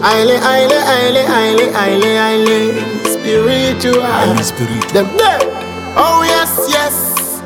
Highly spiritual. Highly spiritual. Them dead. Oh yes, yes.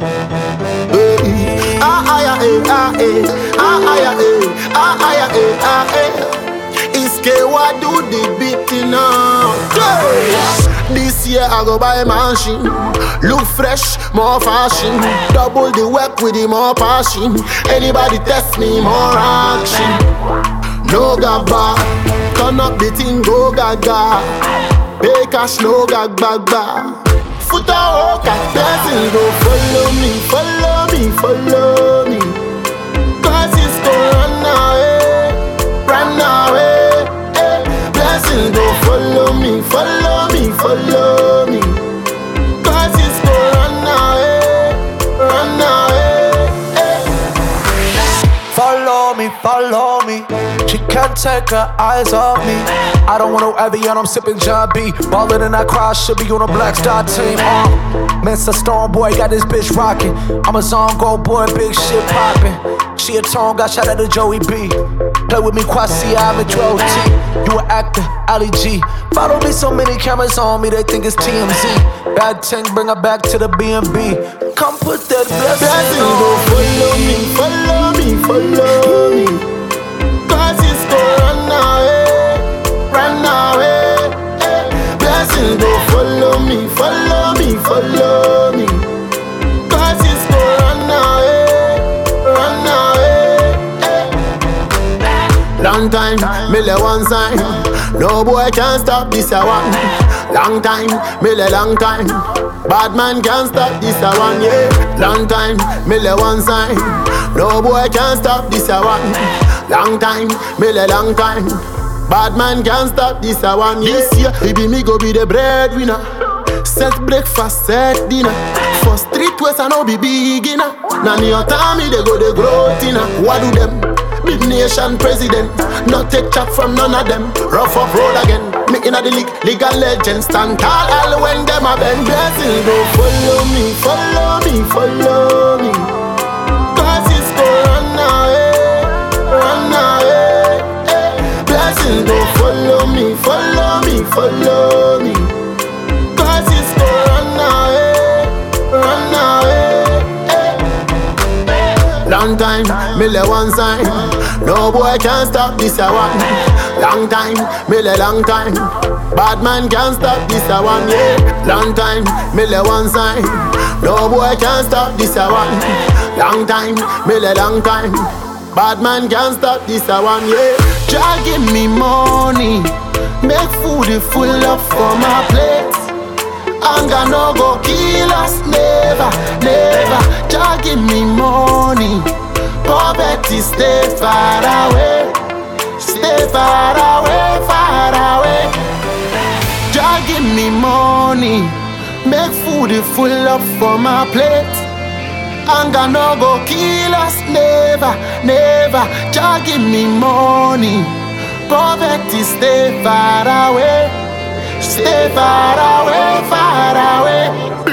Iskewa do the beating now. This year I go buy a machine. Look fresh, more fashion. Double the work with the more passion. Anybody test me, more action. No gaba, turn up the thing, go gaga. Pay cash, no gag bag bag. Foot out, blessings go follow me, follow me, follow me. Cause it's gonna run away, run away. Blessings go follow me, follow me, follow me. Cause it's gonna run away, run away. Follow me, follow me. She can't take her eyes off me. I don't want no Evian, I'm sipping John B. Ballin' in that crowd, should be on a Black Star team. Mr. Stone Boy got this bitch rockin'. I'm a zone go boy, big shit poppin'. She a tone, got shot at the Joey B. Play with me, Kwasi, I'm a Dro T. You an actor, Ali G. Follow me, so many cameras on me, they think it's TMZ. Bad thing, bring her back to the B&B. Come put that blessing on. Go follow me, follow me, follow me. Cause it's gonna run away, run away. Blessings go follow me, follow me, follow me. Cause it's gonna run away, run away. Long time, me le one sign. No boy can stop this a one. Long time, me le long time. Bad man can't stop this a one, yeah. Long time, me le one sign. No boy can stop this a one. Long time, me le long time. Bad man can't stop this a one, yeah. This year, baby me go be the breadwinner. Set breakfast, set dinner. For street west I no be beginner. Now your time me they go the growth inna. What do them? Big nation president. Not take chat from none of them. Rough up road again. Me inna the league and legend. Stand tall all when them a bend. Blessings go follow me, follow me, follow me. Cause it's gonna run away, run away. Blessings go follow me, follow me, follow me. Cause it's gonna run away, run away. Long time, me le one sign. No boy can stop this a one. Long time, me le long time. Bad man can't stop this a one, yeah. Long time, me le one sign. No boy can stop this a one. Long time, me le long time. Bad man can't stop this a one, yeah. Jah give me money, make food full up for my plate. Anger no go kill us, never, never. Jah give me money, poverty stay far away, stay far away, far away. Jah give me money, make food full up for my plate. Anger no go kill us, never, never. Jah give me money, poverty stay far away, stay far away, far away.